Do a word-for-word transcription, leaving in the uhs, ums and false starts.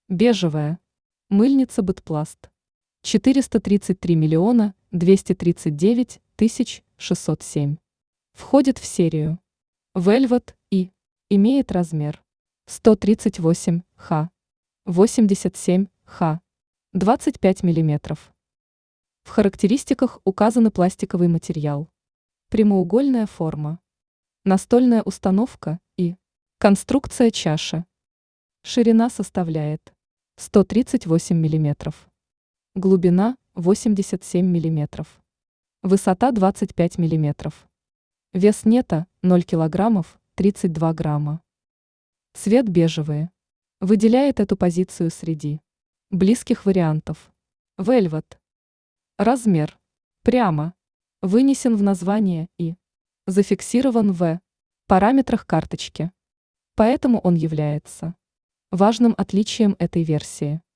Бежевая. Мыльница Бытпласт. четыреста тридцать три миллиона двести тридцать девять тысяч шестьсот семь. Входит в серию Velvet и имеет размер сто тридцать восемь ха, восемьдесят семь ха, двадцать пять миллиметров. В характеристиках указаны пластиковый материал, прямоугольная форма, настольная установка и конструкция чаши. Ширина составляет сто тридцать восемь миллиметров. Глубина восемьдесят семь миллиметров. Высота двадцать пять миллиметров. Вес нета ноль килограммов тридцать два грамма. Цвет бежевый. Выделяет эту позицию среди близких вариантов. Velvet. Размер. Прямо. Вынесен в название и зафиксирован в параметрах карточки. Поэтому он является важным отличием этой версии.